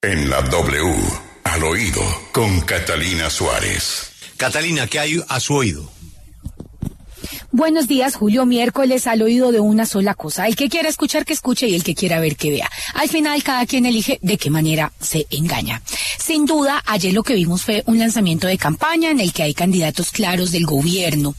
En la W, al oído, con Catalina Suárez. Catalina, ¿qué hay a su oído? Buenos días, Julio. Miércoles al oído de una sola cosa. El que quiera escuchar, que escuche, y el que quiera ver, que vea. Al final, cada quien elige de qué manera se engaña. Sin duda, ayer lo que vimos fue un lanzamiento de campaña en el que hay candidatos claros del gobierno,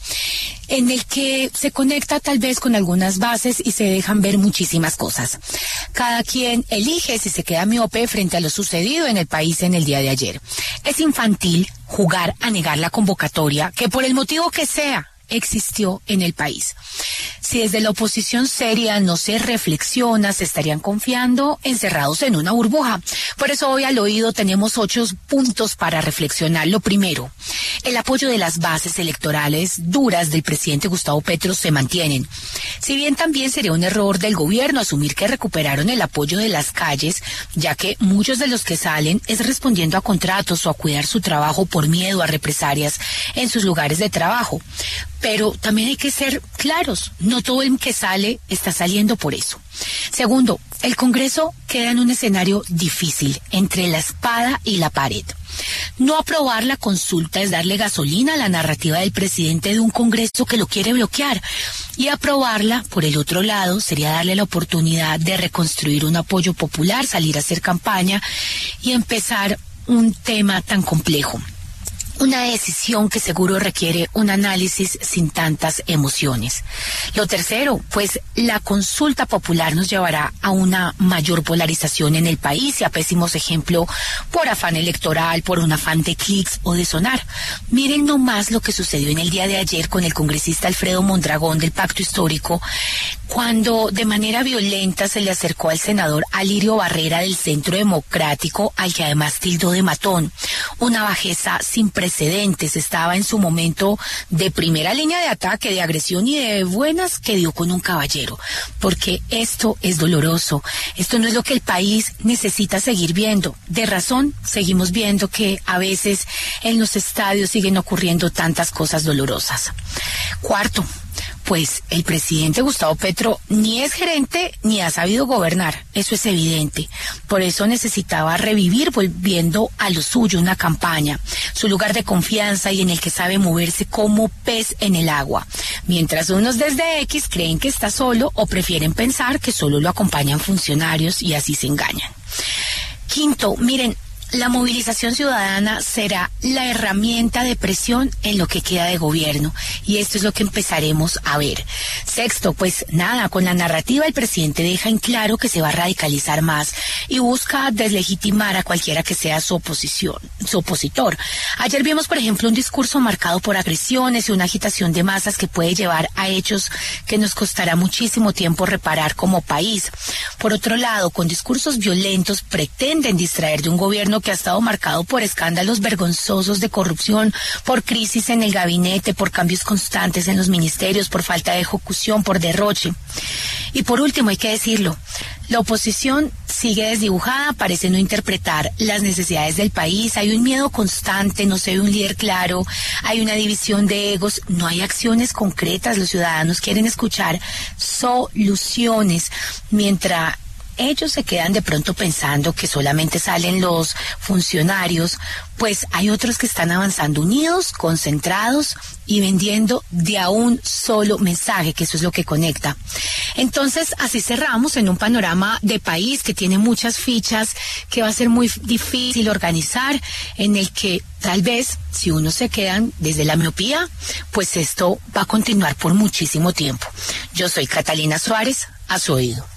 en el que se conecta tal vez con algunas bases y se dejan ver muchísimas cosas. Cada quien elige si se queda miope frente a lo sucedido en el país en el día de ayer. Es infantil jugar a negar la convocatoria, que por el motivo que sea, existió en el país. Si desde la oposición seria no se reflexiona, se estarían confiando encerrados en una burbuja. Por eso hoy al oído tenemos 8 puntos para reflexionar. Lo primero, el apoyo de las bases electorales duras del presidente Gustavo Petro se mantienen. Si bien también sería un error del gobierno asumir que recuperaron el apoyo de las calles, ya que muchos de los que salen es respondiendo a contratos o a cuidar su trabajo por miedo a represalias en sus lugares de trabajo. Pero también hay que ser claros, no todo el que sale está saliendo por eso. Segundo, el Congreso queda en un escenario difícil, entre la espada y la pared. No aprobar la consulta es darle gasolina a la narrativa del presidente de un Congreso que lo quiere bloquear. Y aprobarla, por el otro lado, sería darle la oportunidad de reconstruir un apoyo popular, salir a hacer campaña y empezar un tema tan complejo. Una decisión que seguro requiere un análisis sin tantas emociones. Lo tercero, pues la consulta popular nos llevará a una mayor polarización en el país y a pésimos ejemplos por afán electoral, por un afán de clics o de sonar. Miren nomás lo que sucedió en el día de ayer con el congresista Alfredo Mondragón del Pacto Histórico, cuando de manera violenta se le acercó al senador Alirio Barrera del Centro Democrático, al que además tildó de matón. Una bajeza sin precedentes. Estaba en su momento de primera línea de ataque, de agresión y de buenas que dio con un caballero, porque esto es doloroso. Esto no es lo que el país necesita seguir viendo. De razón, seguimos viendo que a veces en los estadios siguen ocurriendo tantas cosas dolorosas. Cuarto, pues el presidente Gustavo Petro ni es gerente ni ha sabido gobernar, eso es evidente. Por eso necesitaba revivir, volviendo a lo suyo, una campaña, su lugar de confianza y en el que sabe moverse como pez en el agua. Mientras unos desde X creen que está solo o prefieren pensar que solo lo acompañan funcionarios y así se engañan. Quinto, miren, la movilización ciudadana será la herramienta de presión en lo que queda de gobierno, y esto es lo que empezaremos a ver. Sexto, pues nada, con la narrativa el presidente deja en claro que se va a radicalizar más y busca deslegitimar a cualquiera que sea su opositor. Ayer vimos, por ejemplo, un discurso marcado por agresiones y una agitación de masas que puede llevar a hechos que nos costará muchísimo tiempo reparar como país. Por otro lado, con discursos violentos pretenden distraer de un gobierno que ha estado marcado por escándalos vergonzosos de corrupción, por crisis en el gabinete, por cambios constantes en los ministerios, por falta de ejecución, por derroche. Y por último, hay que decirlo, la oposición sigue desdibujada, parece no interpretar las necesidades del país, hay un miedo constante, no se ve un líder claro, hay una división de egos, no hay acciones concretas, los ciudadanos quieren escuchar soluciones, mientras ellos se quedan de pronto pensando que solamente salen los funcionarios, pues hay otros que están avanzando unidos, concentrados y vendiendo de a un solo mensaje, que eso es lo que conecta. Entonces, así cerramos en un panorama de país que tiene muchas fichas, que va a ser muy difícil organizar, en el que tal vez, si uno se quedan desde la miopía, pues esto va a continuar por muchísimo tiempo. Yo soy Catalina Suárez, a su oído.